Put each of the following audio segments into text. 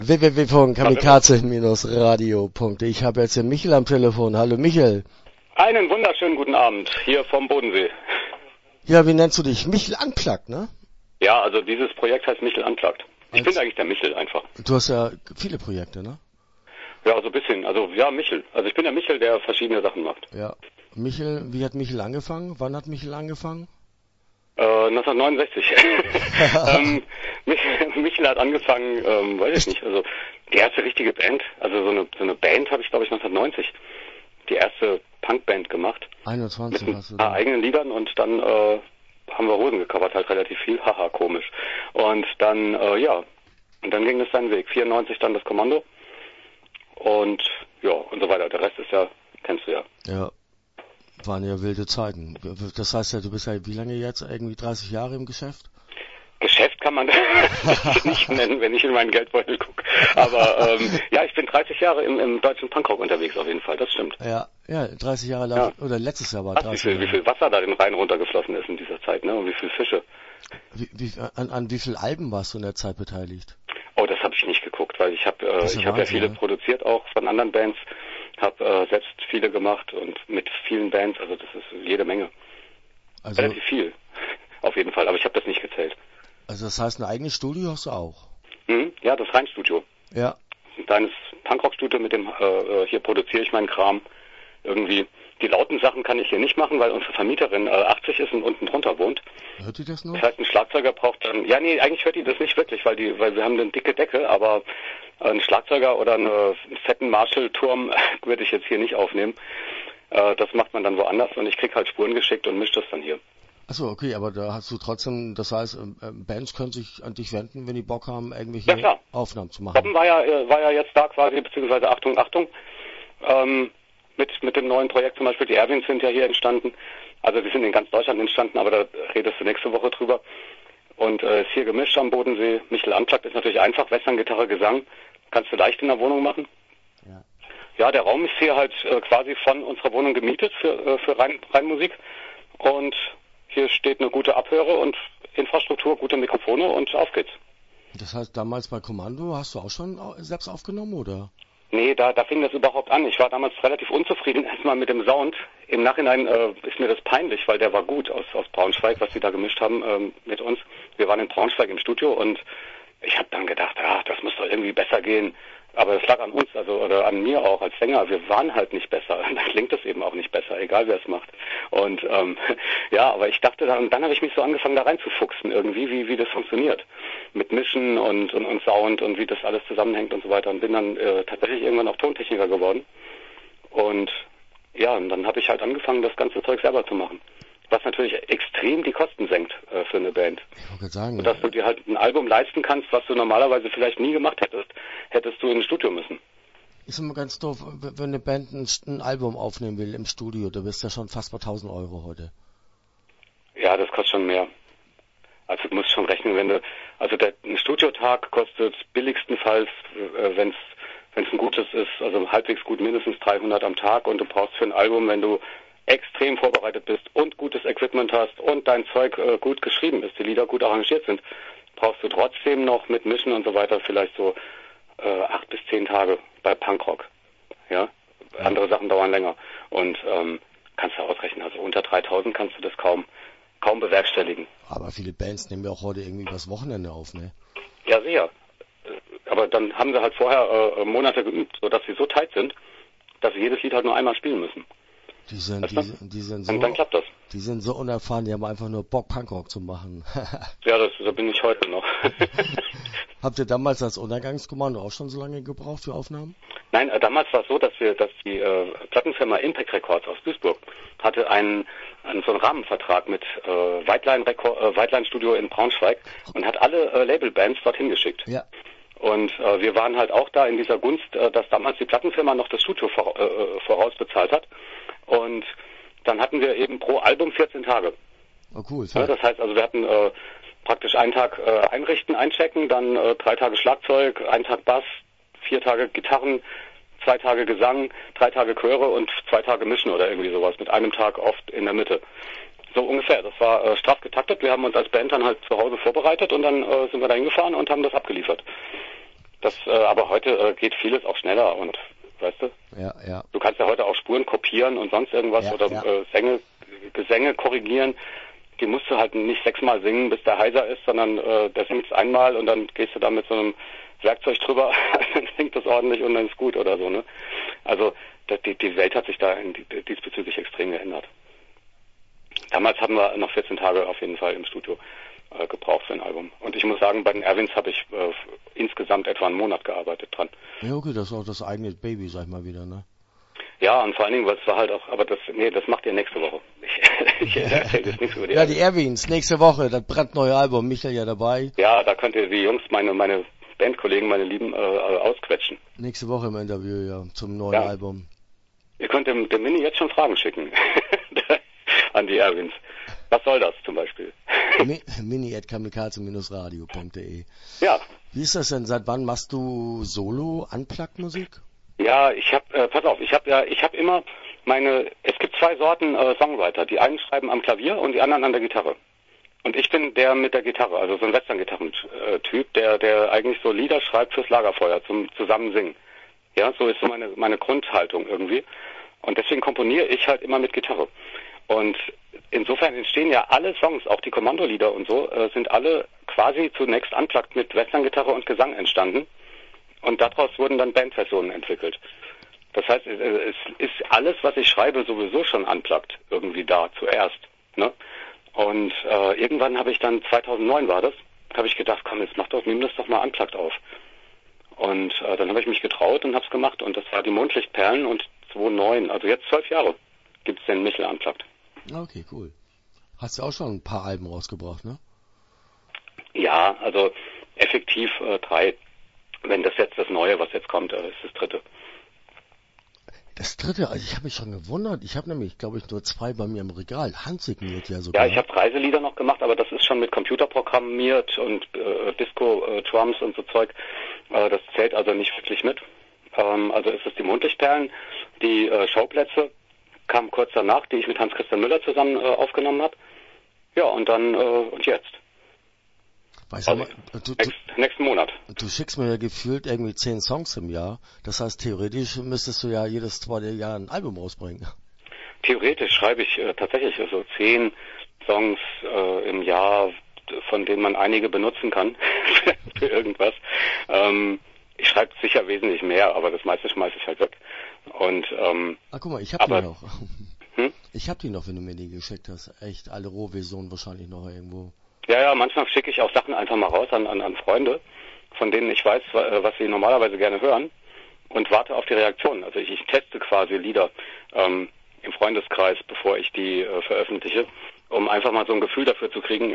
www.kamikaze-radio.de. Ich habe jetzt den Michel am Telefon. Hallo Michel. Einen wunderschönen guten Abend, hier vom Bodensee. Ja, wie nennst du dich? Michel Unplugged, ne? Ja, also dieses Projekt heißt Michel Unplugged. Ich bin eigentlich der Michel einfach. Du hast ja viele Projekte, ne? Ja, so ein bisschen. Also ja, Michel. Also ich bin der Michel, der verschiedene Sachen macht. Ja. Michel, wie hat Michel angefangen? Wann hat Michel angefangen? 1969. Michel hat angefangen, weiß ich nicht, also die erste richtige Band, also so eine Band habe ich glaube ich 1990, die erste Punkband gemacht. 21 mit hast du ein paar da. eigenen Liedern und dann haben wir Hosen gecovert, halt relativ viel, haha, komisch. Und dann, und dann ging es seinen Weg. 94 dann das Kommando und ja, und so weiter. Der Rest ist ja, kennst du ja. Ja. Waren ja wilde Zeiten. Das heißt ja, du bist ja wie lange jetzt? Irgendwie 30 Jahre im Geschäft? Geschäft kann man das nicht nennen, wenn ich in meinen Geldbeutel gucke. Aber ja, ich bin 30 Jahre im deutschen Punkrock unterwegs auf jeden Fall, das stimmt. Ja, 30 Jahre lang, ja. Oder letztes Jahr war 30 Jahre. Wie viel Wasser da den Rhein runtergeflossen ist in dieser Zeit, ne? Und wie viele Fische. An wie viel Alben warst du in der Zeit beteiligt? Oh, das habe ich nicht geguckt, weil ich habe ja viele produziert auch von anderen Bands. Habe selbst viele gemacht und mit vielen Bands, also das ist jede Menge. Also, relativ viel, auf jeden Fall, aber ich habe das nicht gezählt. Also das heißt, ein eigenes Studio hast du auch? Ja, das Rheinstudio. Ja. Ein kleines Punkrock-Studio, mit dem hier produziere ich meinen Kram. Irgendwie, die lauten Sachen kann ich hier nicht machen, weil unsere Vermieterin 80 ist und unten drunter wohnt. Hört die das noch? Das heißt, ein Schlagzeuger braucht dann, ja nee, eigentlich hört die das nicht wirklich, weil wir haben eine dicke Decke, aber ein Schlagzeuger oder einen fetten Marshall-Turm würde ich jetzt hier nicht aufnehmen. Das macht man dann woanders und ich krieg halt Spuren geschickt und mische das dann hier. Achso, okay, aber da hast du trotzdem, das heißt, Bands können sich an dich wenden, wenn die Bock haben, irgendwelche Aufnahmen zu machen. Robben war ja jetzt da quasi, beziehungsweise Achtung, mit dem neuen Projekt zum Beispiel, die Erwins sind ja hier entstanden. Also die sind in ganz Deutschland entstanden, aber da redest du nächste Woche drüber. Und ist hier gemischt am Bodensee. Michel Unplugged ist natürlich einfach, Western, Gitarre, Gesang. Kannst du leicht in der Wohnung machen. Ja, der Raum ist hier halt quasi von unserer Wohnung gemietet für Rheinmusik. Und hier steht eine gute Abhöre und Infrastruktur, gute Mikrofone und auf geht's. Das heißt, damals bei Kommando hast du auch schon selbst aufgenommen, oder? Nee, da fing das überhaupt an. Ich war damals relativ unzufrieden erstmal mit dem Sound. Im Nachhinein ist mir das peinlich, weil der war gut aus Braunschweig, was sie da gemischt haben mit uns. Wir waren in Braunschweig im Studio und ich habe dann gedacht, das muss doch irgendwie besser gehen. Aber das lag an uns, oder an mir auch als Sänger. Wir waren halt nicht besser. Dann klingt es eben auch nicht besser, egal wer es macht. Und aber ich dachte dann habe ich mich so angefangen da reinzufuchsen irgendwie, wie das funktioniert. Mit Mischen und Sound und wie das alles zusammenhängt und so weiter. Und bin dann tatsächlich irgendwann auch Tontechniker geworden. Und und dann habe ich halt angefangen, das ganze Zeug selber zu machen. Was natürlich extrem die Kosten senkt für eine Band. Ich wollte sagen, und dass du dir halt ein Album leisten kannst, was du normalerweise vielleicht nie gemacht hättest du ins Studio müssen. Ist immer ganz doof, wenn eine Band ein Album aufnehmen will im Studio, da bist du ja schon fast bei 1.000 Euro heute. Ja, das kostet schon mehr. Also du musst schon rechnen, ein Studiotag kostet billigstenfalls, wenn es ein gutes ist, also halbwegs gut, mindestens 300 am Tag und du brauchst für ein Album, wenn du extrem vorbereitet bist und gutes Equipment hast und dein Zeug gut geschrieben ist, die Lieder gut arrangiert sind, brauchst du trotzdem noch mit Mischen und so weiter vielleicht so 8 bis 10 Tage bei Punkrock. Ja? Andere Sachen dauern länger. Und kannst du ausrechnen, also unter 3.000 kannst du das kaum bewerkstelligen. Aber viele Bands nehmen ja auch heute irgendwie das Wochenende auf, ne? Ja, sicher. Aber dann haben sie halt vorher Monate geübt, sodass sie so tight sind, dass sie jedes Lied halt nur einmal spielen müssen. Die sind so, dann klappt das. Die sind so unerfahren, die haben einfach nur Bock, Punkrock zu machen. Ja, da bin ich heute noch. Habt ihr damals als Untergangskommando auch schon so lange gebraucht für Aufnahmen? Nein, damals war es so, dass die Plattenfirma Impact Records aus Duisburg hatte so einen Rahmenvertrag mit Weidlein Studio in Braunschweig und hat alle Labelbands dorthin geschickt. Ja. Und wir waren halt auch da in dieser Gunst, dass damals die Plattenfirma noch das Studio vorausbezahlt hat. Und dann hatten wir eben pro Album 14 Tage. Oh cool. Ja, das heißt also, wir hatten praktisch einen Tag einrichten, einchecken, dann 3 Tage Schlagzeug, 1 Tag Bass, 4 Tage Gitarren, 2 Tage Gesang, 3 Tage Chöre und 2 Tage Mischen oder irgendwie sowas, mit einem Tag oft in der Mitte. So ungefähr, das war straff getaktet. Wir haben uns als Band dann halt zu Hause vorbereitet und dann sind wir da hingefahren und haben das abgeliefert. Aber heute geht vieles auch schneller und, weißt du? Ja. Du kannst ja heute auch Spuren kopieren und sonst irgendwas oder Gesänge korrigieren. Die musst du halt nicht 6-mal singen, bis der heiser ist, sondern der singt einmal und dann gehst du da mit so einem Werkzeug drüber, dann singt das ordentlich und dann ist gut oder so, ne? Also die Welt hat sich da diesbezüglich extrem geändert. Damals haben wir noch 14 Tage auf jeden Fall im Studio gebraucht für ein Album. Und ich muss sagen, bei den Erwins habe ich insgesamt etwa einen Monat gearbeitet dran. Ja, okay, das ist auch das eigene Baby, sag ich mal wieder, ne? Ja, und vor allen Dingen, was war halt auch, aber das macht ihr nächste Woche. Ich erzähle jetzt nichts über die Erwins. Ja, die Erwins, nächste Woche, das brandneue Album, Michael ja dabei. Ja, da könnt ihr die Jungs, meine Bandkollegen, meine Lieben, ausquetschen. Nächste Woche im Interview, ja, zum neuen Album. Ihr könnt dem Mini jetzt schon Fragen schicken an die Erwins. Was soll das zum Beispiel? mini@kamikaze-radio.de. Ja. Wie ist das denn? Seit wann machst du Solo-Unplugged-Musik? Ja, pass auf, ich habe immer es gibt 2 Sorten Songwriter. Die einen schreiben am Klavier und die anderen an der Gitarre. Und ich bin der mit der Gitarre, also so ein Western-Gitarren-Typ, der eigentlich so Lieder schreibt fürs Lagerfeuer, zum Zusammensingen. Ja, so ist so meine Grundhaltung irgendwie. Und deswegen komponiere ich halt immer mit Gitarre. Und insofern entstehen ja alle Songs, auch die Kommandolieder und so, sind alle quasi zunächst unplugged mit Western-Gitarre und Gesang entstanden. Und daraus wurden dann Bandversionen entwickelt. Das heißt, es ist alles, was ich schreibe, sowieso schon unplugged irgendwie da zuerst. Ne? Und irgendwann habe ich dann, 2009 war das, habe ich gedacht, komm, jetzt nimm das doch mal unplugged auf. Und dann habe ich mich getraut und habe es gemacht. Und das war die Mondlichtperlen und 2009, also jetzt 12 Jahre, gibt's den Michel unplugged. Okay, cool. Hast du auch schon ein paar Alben rausgebracht, ne? Ja, also effektiv 3. Wenn das jetzt das Neue, was jetzt kommt, ist das 3. Das 3, also ich habe mich schon gewundert. Ich habe nämlich, glaube ich, nur 2 bei mir im Regal. Handsigniert ja sogar. Ja, ich habe Reiselieder noch gemacht, aber das ist schon mit Computer programmiert und Disco-Drums und so Zeug. Das zählt also nicht wirklich mit. Also ist es die Mondlichtperlen, die Schauplätze kamen kurz danach, die ich mit Hans-Christian Müller zusammen aufgenommen habe. Ja, und dann und jetzt. Weißt du, nächsten Monat. Du schickst mir ja gefühlt irgendwie 10 Songs im Jahr. Das heißt, theoretisch müsstest du ja jedes 2. Jahr ein Album rausbringen. Theoretisch schreibe ich tatsächlich so 10 Songs im Jahr, von denen man einige benutzen kann für irgendwas. Ich schreibe sicher wesentlich mehr, aber das meiste schmeiße ich halt weg. Und guck mal, ich hab die noch. Ich hab die noch, wenn du mir die geschickt hast. Echt, alle Rohversionen wahrscheinlich noch irgendwo. Ja, manchmal schicke ich auch Sachen einfach mal raus an Freunde, von denen ich weiß, was sie normalerweise gerne hören und warte auf die Reaktion. Also ich teste quasi Lieder im Freundeskreis, bevor ich die veröffentliche, um einfach mal so ein Gefühl dafür zu kriegen,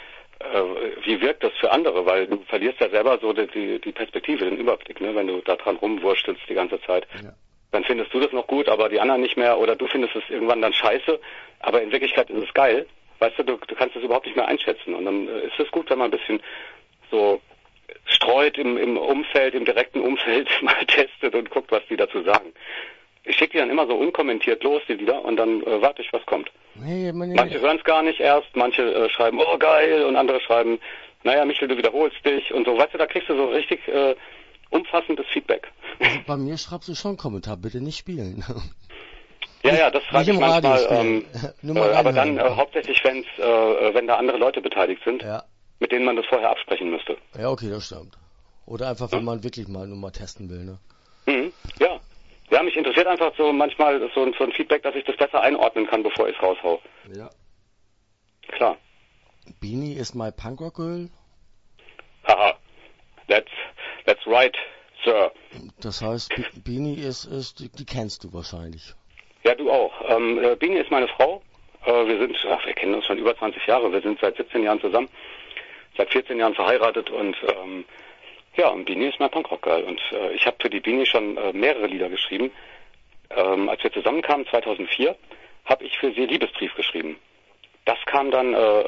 wie wirkt das für andere, weil du verlierst ja selber so die Perspektive, den Überblick, ne, wenn du da dran rumwurstelst die ganze Zeit. Ja. Dann findest du das noch gut, aber die anderen nicht mehr, oder du findest es irgendwann dann scheiße, aber in Wirklichkeit ist es geil. Weißt du kannst es überhaupt nicht mehr einschätzen. Und dann ist es gut, wenn man ein bisschen so streut im Umfeld, im direkten Umfeld mal testet und guckt, was die dazu sagen. Ich schicke die dann immer so unkommentiert los, die Lieder, und dann warte ich, was kommt. Manche hören es gar nicht erst, manche schreiben, oh geil, und andere schreiben, naja, Michel, du wiederholst dich und so. Weißt du, da kriegst du so richtig umfassendes Feedback. Also bei mir schreibst du schon einen Kommentar, bitte nicht spielen. Ja, das schreibe ich manchmal, aber dann hauptsächlich, wenn da andere Leute beteiligt sind, mit denen man das vorher absprechen müsste. Ja, okay, das stimmt. Oder einfach, wenn man wirklich nur mal testen will, ne? Mhm, ja. Ja, mich interessiert einfach so manchmal so ein Feedback, dass ich das besser einordnen kann, bevor ich es raushau. Ja. Klar. Beanie is my punk rock girl? Haha. That's right, sir. Das heißt, Beanie die kennst du wahrscheinlich. Ja, du auch. Beanie ist meine Frau. Wir kennen uns schon über 20 Jahre. Wir sind seit 17 Jahren zusammen, seit 14 Jahren verheiratet und und Beanie ist mein Punkrock-Girl. Und ich habe für die Beanie schon mehrere Lieder geschrieben. Als wir zusammenkamen 2004, habe ich für sie Liebesbrief geschrieben. Das kam dann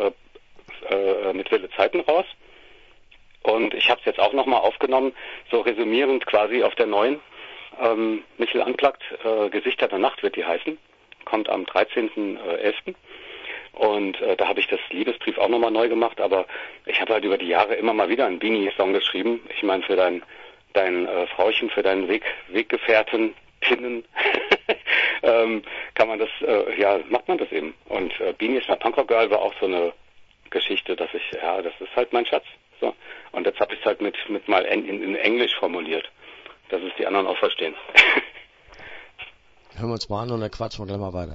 mit Wilde Zeiten raus. Und ich habe es jetzt auch nochmal aufgenommen, so resümierend quasi auf der neuen. Michel Unplugged, Gesichter der Nacht wird die heißen, kommt am 13.11. Und da habe ich das Liebesbrief auch nochmal neu gemacht, aber ich habe halt über die Jahre immer mal wieder einen Beanie-Song geschrieben. Ich meine, für dein dein Frauchen, für deinen Weggefährten pinnen, kann man das, macht man das eben. Und Beanie ist my Punkrock Girl war auch so eine Geschichte, dass das ist halt mein Schatz. So. Und jetzt habe ich es halt mit mal in Englisch formuliert, dass es die anderen auch verstehen. Hören wir uns mal an und dann quatschen wir gleich mal weiter.